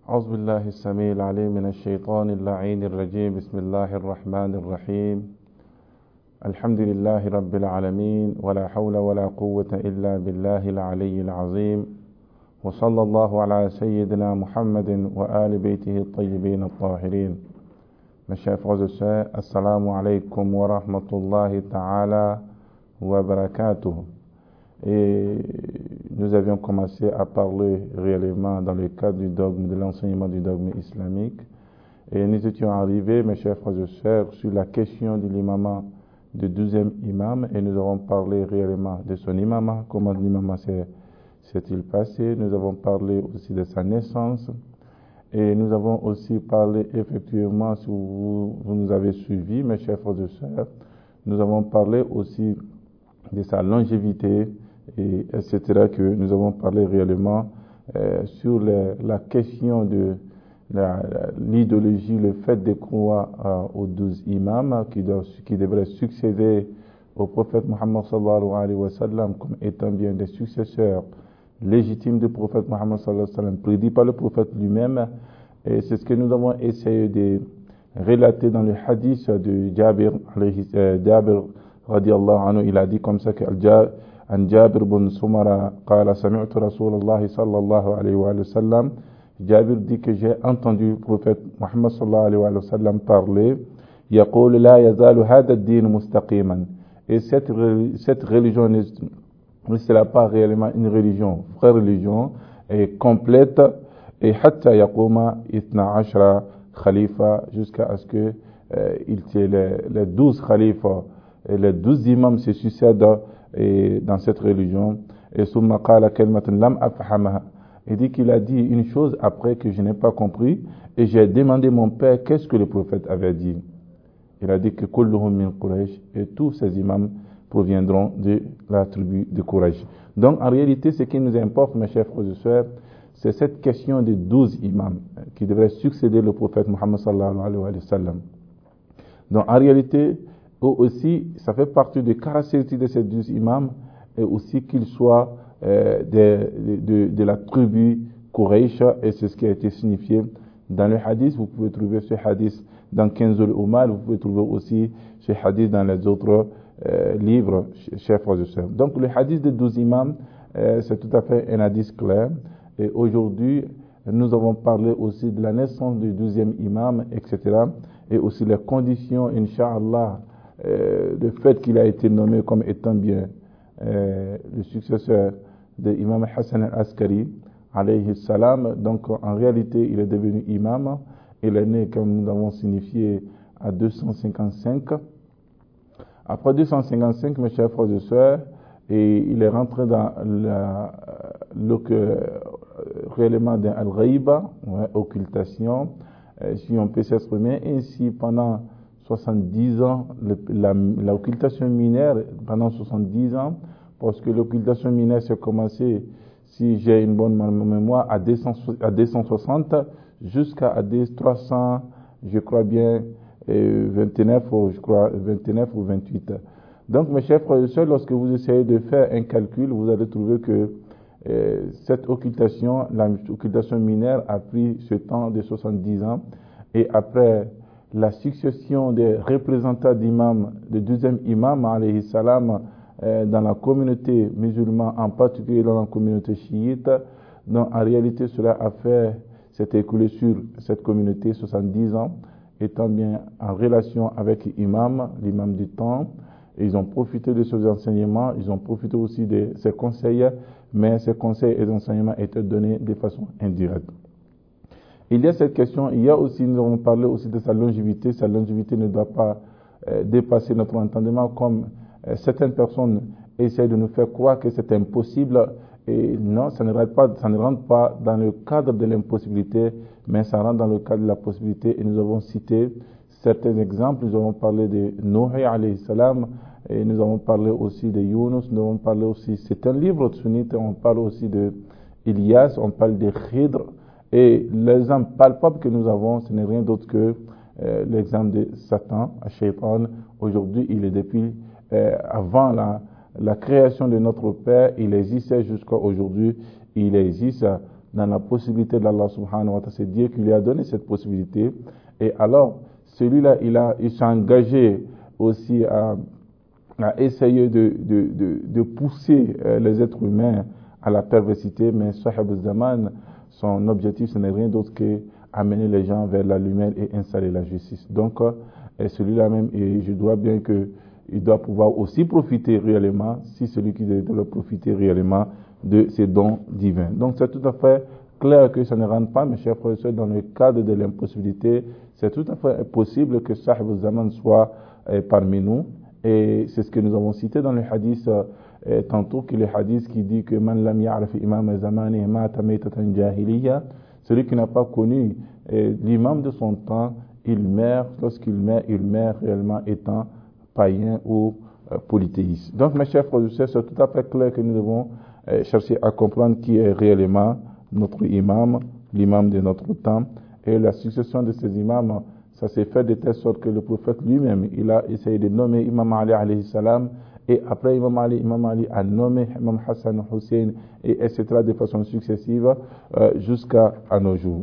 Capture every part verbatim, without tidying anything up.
أعوذ بالله السميع العليم من الشيطان اللعين الرجيم بسم الله الرحمن الرحيم الحمد لله رب العالمين ولا حول ولا قوة إلا بالله العلي العظيم وصلى الله على سيدنا محمد وآل بيته الطيبين الطاهرين. Mes chers frères et sœurs, assalamu alaikum wa rahmatullahi ta'ala wa barakatuh. Et nous avions commencé à parler réellement dans le cadre du dogme, de l'enseignement du dogme islamique. Et nous étions arrivés, mes chers frères et sœurs, sur la question de l'imama, du douzième imam, et nous avons parlé réellement de son imama, comment l'imama s'est-il passé. Nous avons parlé aussi de sa naissance. Et nous avons aussi parlé effectivement, si vous, vous nous avez suivis, mes chers frères et sœurs, nous avons parlé aussi de sa longévité, et etc., que nous avons parlé réellement euh, sur les, la question de la, l'idéologie, le fait de croire euh, aux douze imams qui, doivent, qui devraient succéder au prophète Muhammad sallallahu alayhi wa sallam comme étant bien des successeurs légitimes du prophète Muhammad sallallahu alayhi wa sallam, prédit par le prophète lui-même. Et c'est ce que nous avons essayé de relater dans le hadith de Jabir, euh, Jabir radiallahu anhu. Il a dit comme ça que عن جابر بن سمرة قال سمعت رسول الله صلى الله عليه وآله وسلم. Jabir dit que j'ai entendu le prophète Muhammad sallallahu alayhi wa sallam parler. يقول لا يزال هذا الدين مستقيما. Et cette, cette religion ne sera pas réellement une religion, vraie religion, et complète, et حتى يقوم اثنا عشر khalifa, jusqu'à ce que euh, il y ait les, les douze khalifas et les douze imams se succèdent et dans cette religion. Et summa qala kalimatan lam afhamaha. Il dit qu'il a dit une chose après que je n'ai pas compris, et j'ai demandé à mon père qu'est-ce que le prophète avait dit. Il a dit que kulluhum min Quraysh, et tous ces imams proviendront de la tribu de Quraysh. Donc en réalité, ce qui nous importe, mes chers frères et sœurs, c'est cette question des douze imams qui devraient succéder le prophète Muhammad sallallahu alayhi wa sallam. Donc en réalité, eux aussi, ça fait partie des caractéristiques de ces douze imams, et aussi qu'ils soient euh, de, de, de la tribu Quraysh, et c'est ce qui a été signifié dans le hadith. Vous pouvez trouver ce hadith dans Kenzul Umal, vous pouvez trouver aussi ce hadith dans les autres euh, livres, chers frères et sœurs. Donc le hadith des douze imams, euh, c'est tout à fait un hadith clair. Et aujourd'hui, nous avons parlé aussi de la naissance du douzième imam, et cetera. Et aussi les conditions, Inch'Allah, Euh, le fait qu'il a été nommé comme étant bien euh, le successeur de l'imam Hassan al-Askari, alayhi salam. Donc en réalité, il est devenu imam. Il est né, comme nous l'avons signifié, à deux cent cinquante-cinq. Après deux cent cinquante-cinq, mes chers frères et sœurs, et il est rentré dans la, le, euh, réellement dans al-ghaiba, ouais, occultation, euh, si on peut s'exprimer ainsi pendant soixante-dix ans, l'occultation mineure pendant soixante-dix ans, parce que l'occultation mineure s'est commencée, si j'ai une bonne mémoire, à deux cent soixante jusqu'à trois cents, je crois bien, vingt-neuf, ou je crois vingt-neuf ou vingt-huit. Donc, mes chers frères et sœurs, lorsque vous essayez de faire un calcul, vous allez trouver que euh, cette occultation, l'occultation mineure a pris ce temps de soixante-dix ans, et après la succession des représentants d'imams, du douzième imam, alayhi salam, euh, dans la communauté musulmane, en particulier dans la communauté chiite, donc en réalité cela a fait, s'est écoulé sur cette communauté soixante-dix ans, étant bien en relation avec l'imam, l'imam du temps. Et ils ont profité de ces enseignements, ils ont profité aussi de ces conseils, mais ces conseils et enseignements étaient donnés de façon indirecte. Il y a cette question, il y a aussi, nous avons parlé aussi de sa longévité. Sa longévité ne doit pas euh, dépasser notre entendement, comme euh, certaines personnes essaient de nous faire croire que c'est impossible. Et non, ça ne rentre pas, ça ne rentre pas dans le cadre de l'impossibilité, mais ça rentre dans le cadre de la possibilité. Et nous avons cité certains exemples. Nous avons parlé de Nuh alayhi salam, et nous avons parlé aussi de Yunus, nous avons parlé aussi, c'est un livre sunnite, on parle aussi de Ilyas, on parle de Khidr. Et l'exemple palpable que nous avons, ce n'est rien d'autre que euh, l'exemple de Satan, Shaitan. Aujourd'hui, il est depuis, euh, avant la, la création de notre Père, il existait jusqu'à aujourd'hui, il existe dans la possibilité d'Allah subhanahu wa ta'ala, c'est Dieu qui lui a donné cette possibilité. Et alors, celui-là, il, a, il s'est engagé aussi à, à essayer de, de, de, de pousser euh, les êtres humains à la perversité, mais Sahib al-Zaman, son objectif, ce n'est rien d'autre que amener les gens vers la lumière et installer la justice. Donc, euh, celui-là même, et je dois bien que il doit pouvoir aussi profiter réellement, si celui qui doit profiter réellement de ces dons divins. Donc c'est tout à fait clair que ça ne rentre pas, mes chers frères et sœurs, dans le cadre de l'impossibilité. C'est tout à fait possible que Sahib al-Zaman soit euh, parmi nous. Et c'est ce que nous avons cité dans le hadith, euh, tantôt, que le hadith qui dit que Man lam ya'raf imam zamani mata maytatan jahiliya, celui qui n'a pas connu euh, l'imam de son temps, il meurt, lorsqu'il meurt, il meurt réellement étant païen ou euh, polythéiste. Donc, mes chers frères et sœurs, c'est tout à fait clair que nous devons euh, chercher à comprendre qui est réellement notre imam, l'imam de notre temps. Et la succession de ces imams, ça s'est fait de telle sorte que le prophète lui-même, il a essayé de nommer Imam Ali alayhi salam, et après Imam Ali, Imam Ali a nommé Imam Hassan Hussein, et etc. de façon successive euh, jusqu'à à nos jours.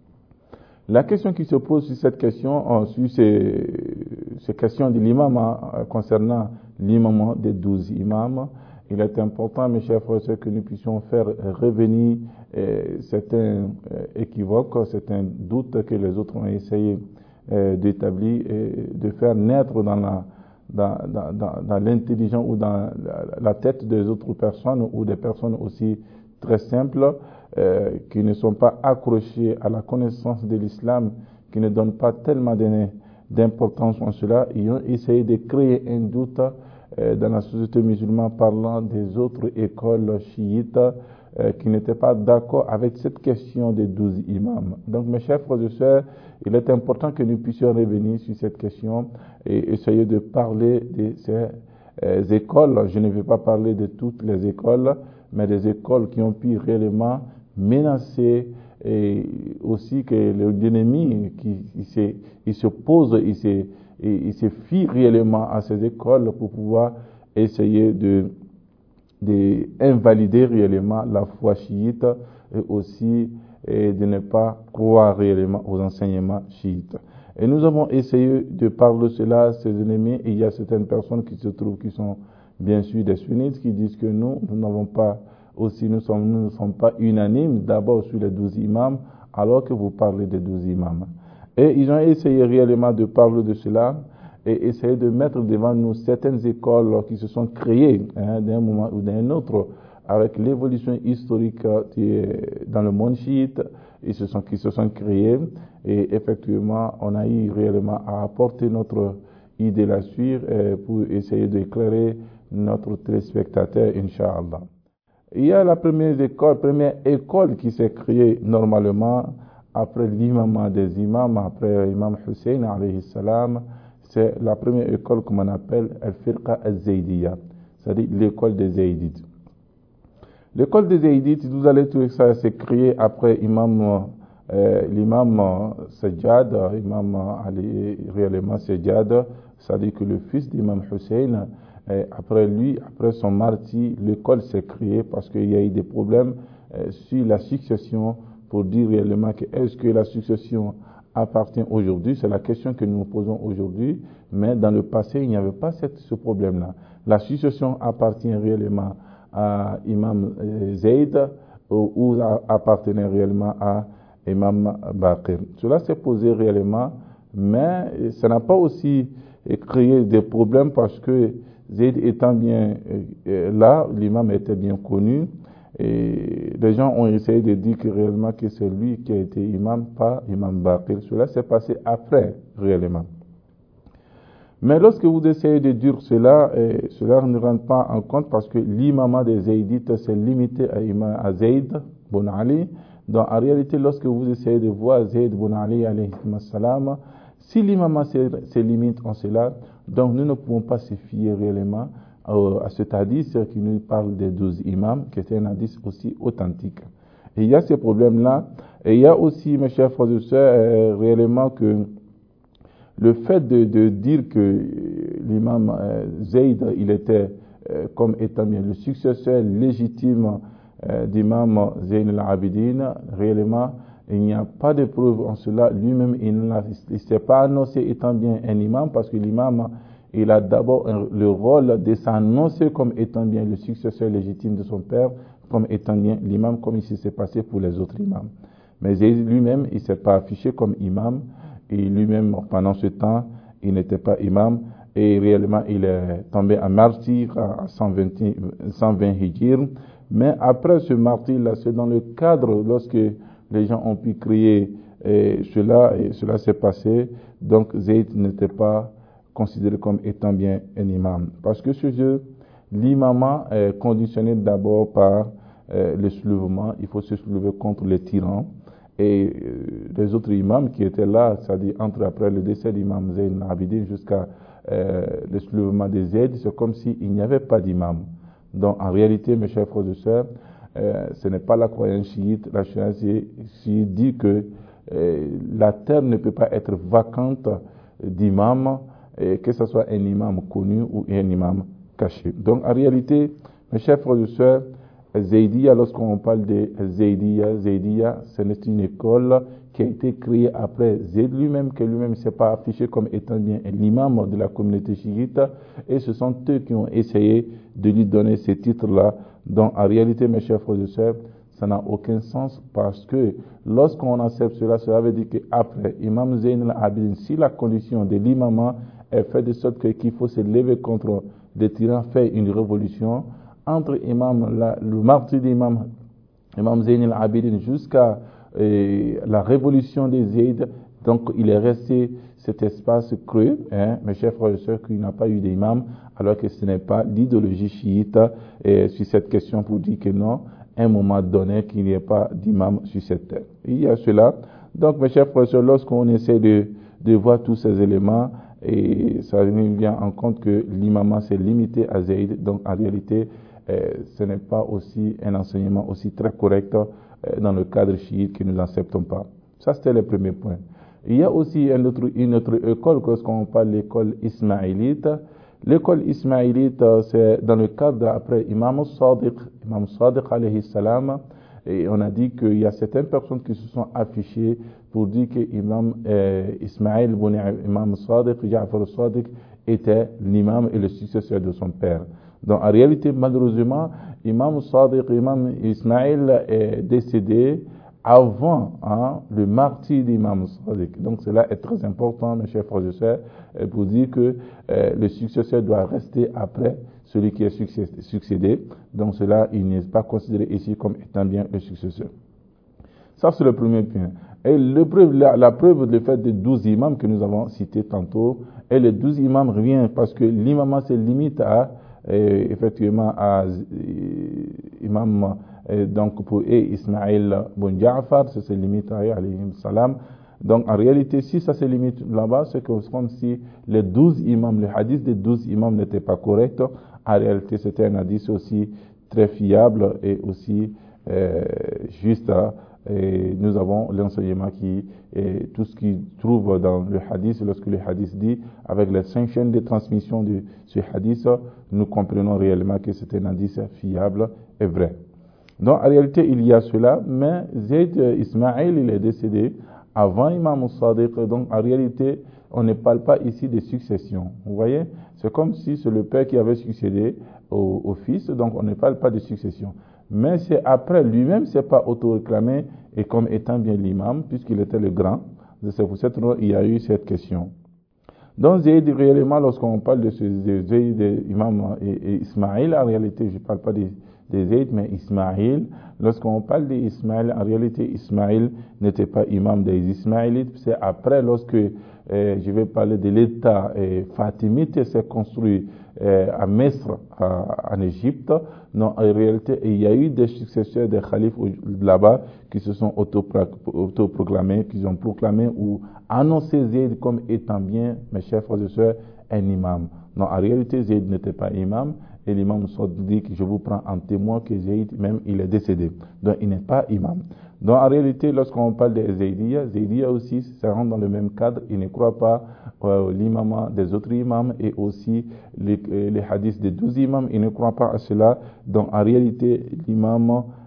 La question qui se pose sur cette question, euh, sur ces, ces questions de l'imam euh, concernant l'imam des douze imams, il est important, mes chers frères, que nous puissions faire revenir euh, certains euh, équivoques, certains doutes que les autres ont essayé euh, d'établir et de faire naître dans la dans, dans, dans, dans l'intelligence ou dans la, la tête des autres personnes ou des personnes aussi très simples, euh, qui ne sont pas accrochés à la connaissance de l'islam, qui ne donnent pas tellement d'importance en cela. Ils ont essayé de créer un doute euh, dans la société musulmane parlant des autres écoles chiites euh, qui n'étaient pas d'accord avec cette question des douze imams. Donc, mes chers frères et sœurs, il est important que nous puissions revenir sur cette question et essayer de parler de ces euh, écoles. Je ne vais pas parler de toutes les écoles, mais des écoles qui ont pu réellement menacer et aussi que l'ennemi qui il se, il se pose, il se, il se fie réellement à ces écoles pour pouvoir essayer de, de invalider réellement la foi chiite et aussi et de ne pas croire réellement aux enseignements chiites. Et nous avons essayé de parler de cela à ces ennemis, et il y a certaines personnes qui se trouvent qui sont bien sûr des sunnites qui disent que nous, nous n'avons pas aussi, nous, sommes, nous ne sommes pas unanimes d'abord sur les douze imams, alors que vous parlez des douze imams. Et ils ont essayé réellement de parler de cela et essayer de mettre devant nous certaines écoles qui se sont créées hein, d'un moment ou d'un autre avec l'évolution historique dans le monde chiite, ils se sont, qui se sont créés et effectivement on a eu réellement à apporter notre idée là-dessus pour essayer d'éclairer notre téléspectateur, Inch'Allah. Il y a la première école, première école qui s'est créée normalement après l'imam des imams, après l'imam Hussein alayhi salam, c'est la première école qu'on appelle Al-Firqa Al-Zaydiyya, c'est-à-dire l'école des Zaydites. L'école des Zaydites, vous allez trouver que ça s'est créé après imam, euh, l'imam Sajjad, imam Ali réellement Sajjad, c'est-à-dire que le fils d'imam Hussein, et après lui, après son martyr, l'école s'est créée parce qu'il y a eu des problèmes euh, sur la succession pour dire réellement que est-ce que la succession appartient aujourd'hui, c'est la question que nous nous posons aujourd'hui, mais dans le passé, il n'y avait pas cette, ce problème-là. La succession appartient réellement à Imam Zayd ou, ou appartenait réellement à Imam Baqir. Cela s'est posé réellement, mais ça n'a pas aussi créé des problèmes parce que Zayd étant bien euh, là, l'imam était bien connu, et les gens ont essayé de dire que réellement que c'est lui qui a été imam, pas imam Baqir. Cela s'est passé après, réellement. Mais lorsque vous essayez de dire cela, euh, cela ne rentre pas en compte parce que l'imam des Zaydites s'est limité à, imam, à Zayd bin Ali. Donc en réalité, lorsque vous essayez de voir Zayd bin Ali alayhi salam, si l'imam se limite en cela, donc nous ne pouvons pas se fier réellement euh, à cet hadith qui nous parle des douze imams, qui est un hadith aussi authentique. Et il y a ces problèmes-là. Et il y a aussi, mes chers frères et sœurs, euh, réellement que le fait de, de dire que l'imam euh, Zayd, il était euh, comme étant bien le successeur légitime euh, d'imam Zayn al-Abidin, réellement, il n'y a pas de preuve en cela. Lui-même, il ne s'est pas annoncé étant bien un imam, parce que l'imam, il a d'abord le rôle de s'annoncer comme étant bien le successeur légitime de son père, comme étant bien l'imam, comme il s'est passé pour les autres imams. Mais lui-même, il ne s'est pas affiché comme imam, et lui-même, pendant ce temps, il n'était pas imam, et réellement, il est tombé en martyr à cent vingt hijr. Mais après ce martyr-là, c'est dans le cadre, lorsque les gens ont pu crier et cela, et cela s'est passé, donc Zayd n'était pas considéré comme étant bien un imam. Parce que ce jeu, l'imama est conditionné d'abord par euh, le soulèvement, il faut se soulever contre les tyrans. Et euh, les autres imams qui étaient là, c'est-à-dire entre après le décès d'imam Zayn al-Abidin jusqu'à euh, le soulèvement des Zayd, c'est comme s'il n'y avait pas d'imam. Donc en réalité, mes chers frères et sœurs, euh, ce n'est pas la croyance chiite. La croyance chiite dit que euh, la terre ne peut pas être vacante d'imam, et que ce soit un imam connu ou un imam caché. Donc en réalité, mes chers frères et sœurs, Zaydiya, lorsqu'on parle de Zaydiya, Zaydiya, c'est une école qui a été créée après Zayd lui-même, que lui-même ne s'est pas affiché comme étant bien l'imam de la communauté chiite, et ce sont eux qui ont essayé de lui donner ces titres-là. Donc en réalité, mes chers frères et sœurs, ça n'a aucun sens, parce que lorsqu'on accepte cela, cela veut dire qu'après Imam Zayn al-Abidin, si la condition de l'imam est faite de sorte qu'il faut se lever contre des tyrans, faire une révolution, entre imam, la, le martyr d'imam Imam Zayn al-Abidin jusqu'à euh, la révolution des Zayd, donc il est resté cet espace creux, hein, mes chers frères et sœurs, qu'il n'a pas eu d'imam, alors que ce n'est pas l'idéologie chiite euh, sur cette question pour dire que non, à un moment donné, qu'il n'y ait pas d'imam sur cette terre. Il y a cela. Donc, mes chers frères et sœurs, lorsqu'on essaie de, de voir tous ces éléments, et ça nous vient en compte que l'imam s'est limité à Zayd, donc en réalité, euh, ce n'est pas aussi un enseignement aussi très correct euh, dans le cadre chiite que nous n'acceptons pas. Ça, c'était le premier point. Il y a aussi un autre, une autre école, lorsqu'on parle de l'école ismaélite. L'école ismaélite, c'est dans le cadre après Imam Sadiq, Imam Sadiq alayhi salam, et on a dit qu'il y a certaines personnes qui se sont affichées pour dire que Imam euh, Ismaël, Imam Sadiq, Ja'far Sadiq était l'imam et le successeur de son père. Donc en réalité, malheureusement, Imam Sadiq, Imam Ismaël est décédé avant hein, le martyr d'Imam Sadiq. Donc cela est très important, mes chers frères et sœurs, pour dire que euh, le successeur doit rester après celui qui est succédé. Donc cela, il n'est pas considéré ici comme étant bien le successeur. Ça, c'est le premier point. Et le preuve, la, la preuve du fait des douze imams que nous avons cités tantôt, et les douze imams reviennent parce que l'imam se limite à, euh, effectivement, à euh, imam, euh, donc pour eux, Ismaël bon Ja'far, ça se limite à alayhi salam. Donc en réalité, si ça se limite là-bas, c'est comme si les douze imams, le hadith des douze imams n'était pas correct. En réalité, c'était un hadith aussi très fiable et aussi euh, juste. Et nous avons l'enseignement qui est tout ce qui trouve dans le hadith, lorsque le hadith dit, avec les cinq chaînes de transmission de ce hadith, nous comprenons réellement que c'est un hadith fiable et vrai. Donc en réalité, il y a cela, mais Zayd Ismaël, il est décédé avant Imam Sadiq, donc en réalité, on ne parle pas ici de succession. Vous voyez, c'est comme si c'est le père qui avait succédé au, au fils, donc on ne parle pas de succession. Mais c'est après, lui-même s'est pas auto-réclamé et comme étant bien l'imam, puisqu'il était le grand. C'est pour cette raison qu'il y a eu cette question. Donc Zayd, réellement, lorsqu'on parle de ce Zayd, imam et, et Ismaël, en réalité, je ne parle pas de, de Zayd, mais Ismaël. Lorsqu'on parle d'Ismaël, en réalité, Ismaël n'était pas imam des Ismaélites. C'est après, lorsque euh, je vais parler de l'État euh, fatimite s'est construit euh, à Mesre, en Égypte. Non, en réalité, il y a eu des successeurs des khalifes là-bas qui se sont autoproclamés, qui ont proclamé ou annoncé Zayd comme étant bien, mes chers frères et sœurs, un imam. Non, en réalité, Zayd n'était pas imam. Et l'imam dit que je vous prends en témoin que Zayd, même, il est décédé. Donc, il n'est pas imam. Donc, en réalité, lorsqu'on parle de Zaydiya, Zaydiya aussi, ça rentre dans le même cadre. Il ne croit pas euh, l'imam des autres imams et aussi les, les hadiths des douze imams. Il ne croit pas à cela. Donc, en réalité, l'imam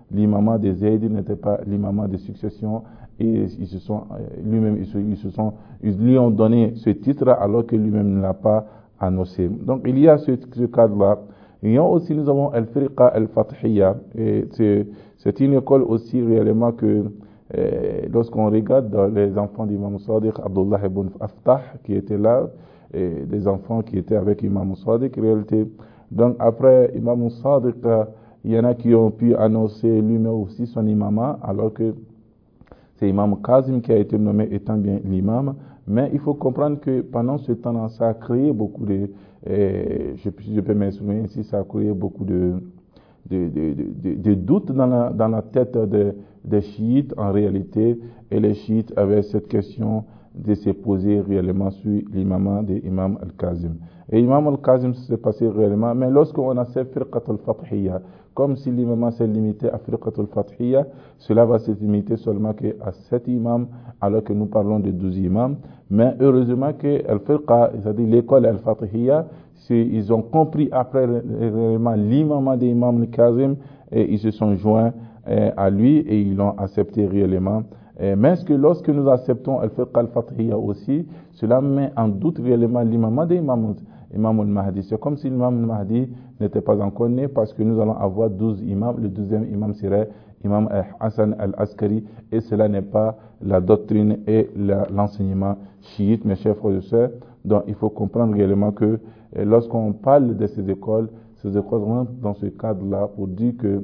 l'imamat de Zayd n'était pas l'imamat de succession, et ils se sont, lui-même, ils se, ils se sont, ils lui ont donné ce titre alors que lui-même ne l'a pas annoncé. Donc il y a ce, ce cadre-là. Et aussi nous avons Al-Firqa Al-Fathiyya, et c'est, c'est une école aussi réellement que Et lorsqu'on regarde les enfants d'Imam Sadiq, Abdullah ibn Aftah qui était là, et des enfants qui étaient avec Imam Sadiq, en réalité. Donc après Imam Sadiq, il y en a qui ont pu annoncer lui-même aussi son imama, alors que c'est Imam Kazim qui a été nommé étant bien l'imam. Mais il faut comprendre que pendant ce temps-là, ça a créé beaucoup de, eh, je, je peux m'exprimer ainsi, ça a créé beaucoup de de, de, de, de doutes dans la, dans la tête de, des chiites en réalité, et les chiites avaient cette question de se poser réellement sur l'imam de Imam Al-Kazim. Et Imam Al-Kazim s'est passé réellement, mais lorsqu'on a cette Firqat Al-Fathiyya, comme si l'imam s'est limité à Firqat Al-Fathiyya, cela va se limiter seulement qu'à sept imams, alors que nous parlons de douze imams. Mais heureusement que Al-Firqa, c'est-à-dire l'école Al-Fathiyya, ils ont compris après réellement l'imam d'Imam Al-Kazim, et ils se sont joints à lui et ils l'ont accepté réellement. Mais est-ce que lorsque nous acceptons Al-Firqa Al-Fathiyya aussi, cela met en doute réellement l'imam d'Imam Imam Al-Mahdi? C'est comme si l'imam Al-Mahdi n'était pas encore né, parce que nous allons avoir douze imams. Le douzième imam serait Imam Hassan Al-Askari, et cela n'est pas la doctrine et la, l'enseignement chiite, mes chers frères et sœurs. Donc il faut comprendre réellement que et lorsqu'on parle de ces écoles, ces écoles rentrent dans ce cadre-là pour dire que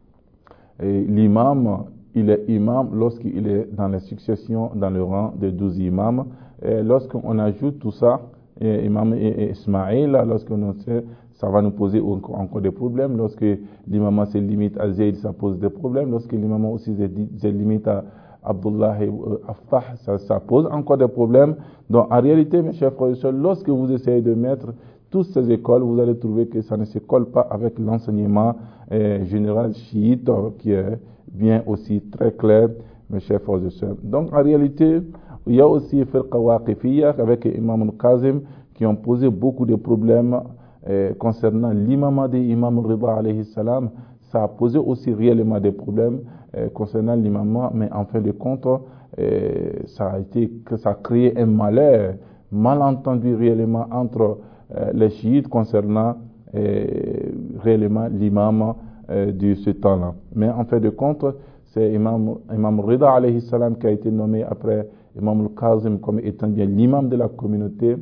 l'imam, il est imam lorsqu'il est dans la succession, dans le rang des douze imams. Et lorsqu'on ajoute tout ça, et imam Ismaïl, lorsqu'on sait, ça va nous poser encore des problèmes. Lorsque l'imam se limite à Zayd, ça pose des problèmes. Lorsque l'imam aussi se limite à Abdullah Aftah, ça, ça pose encore des problèmes. Donc en réalité, mes chers frères et sœurs, lorsque vous essayez de mettre toutes ces écoles, vous allez trouver que ça ne se colle pas avec l'enseignement eh, général chiite, qui est bien aussi très clair, mes chers frères et sœurs. Donc en réalité, il y a aussi Firqa Waqifiyya avec Imam Al-Kazim qui ont posé beaucoup de problèmes eh, concernant l'imam de Imam Rida alayhi salam. Ça a posé aussi réellement des problèmes eh, concernant l'imam, mais en fin de compte, eh, ça a été que ça a créé un malheur, malentendu réellement entre euh, les chiites concernant eh, réellement l'imam eh, de ce temps-là. Mais en fin de compte, c'est Imam, Imam Rida alayhi salam qui a été nommé après Imam Al-Kazim comme étant bien l'imam de la communauté.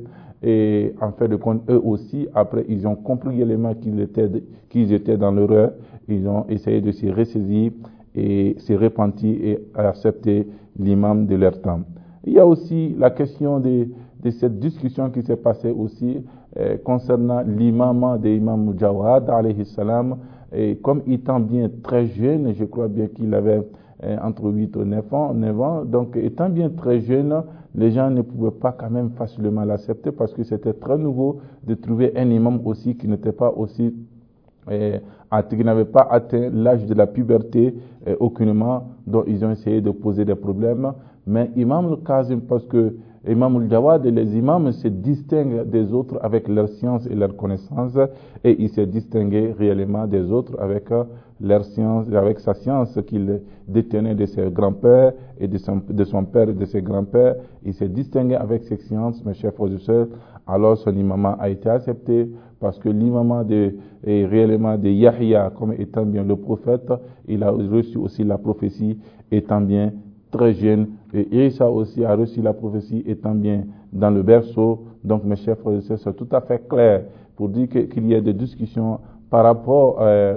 Et en fin de compte, eux aussi, après, ils ont compris également qu'ils étaient, qu'ils étaient dans l'erreur. Ils ont essayé de se ressaisir et se repentir et accepter l'imam de leur temps. Il y a aussi la question de, de cette discussion qui s'est passée aussi euh, concernant l'imam de Imam Jawad alayhi salam. Et comme étant bien très jeune, je crois bien qu'il avait euh, entre huit et neuf ans, neuf ans, donc étant bien très jeune, les gens ne pouvaient pas quand même facilement l'accepter, parce que c'était très nouveau de trouver un imam aussi qui n'était pas aussi, euh, qui n'avait pas atteint l'âge de la puberté euh, aucunement, dont ils ont essayé de poser des problèmes. Mais Imam Al-Kazim, parce que Imam Al-Jawad et les imams se distinguent des autres avec leur science et leur connaissance, et il s'est distingué réellement des autres avec leur science, avec sa science qu'il détenait de ses grands-pères et de son, de son père et de ses grands-pères. Il s'est distingué avec ses sciences, mes chers frères et sœurs. Alors son imam a été accepté, parce que l'imam de, est réellement de Yahya comme étant bien le prophète. Il a reçu aussi la prophétie étant bien très jeune, et Isa aussi a reçu la prophétie étant bien dans le berceau. Donc mes chers frères et sœurs, c'est tout à fait clair pour dire que, qu'il y a des discussions par rapport euh,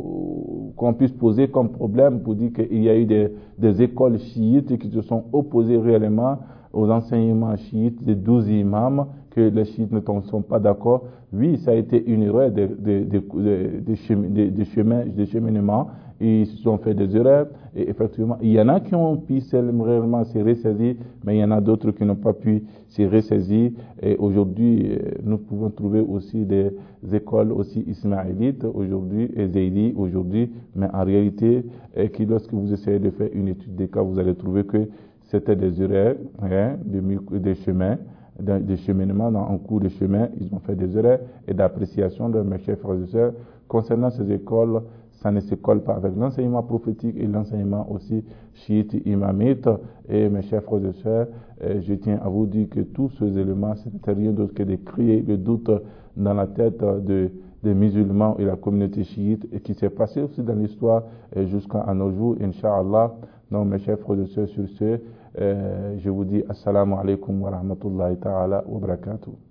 au, qu'on puisse poser comme problème, pour dire qu'il y a eu des, des écoles chiites qui se sont opposées réellement aux enseignements chiites des douze imams, que les chiites ne sont pas d'accord. Oui, ça a été une erreur de, de, de, de, de, chemin, de, de, chemin, de cheminement. Ils se sont fait des erreurs, et effectivement, il y en a qui ont pu réellement se ressaisir, mais il y en a d'autres qui n'ont pas pu se ressaisir. Et aujourd'hui, nous pouvons trouver aussi des écoles aussi ismaélites aujourd'hui, et zaydi aujourd'hui, mais en réalité, et qui, lorsque vous essayez de faire une étude des cas, vous allez trouver que c'était des erreurs, hein, de, de chemin, de, de cheminement dans un cours de chemin. Ils ont fait des erreurs et d'appréciation de mes chers frères et sœurs. Concernant ces écoles, ça ne se colle pas avec l'enseignement prophétique et l'enseignement aussi chiite imamite. Et mes chers frères et sœurs, je tiens à vous dire que tous ces éléments, ce n'est rien d'autre que de créer le doute dans la tête de, des musulmans et la communauté chiite, et qui s'est passé aussi dans l'histoire jusqu'à nos jours, Inch'Allah. Donc mes chers frères et sœurs, sur ce, euh, je vous dis assalamu alaikum wa rahmatullahi ta'ala wa barakatuh.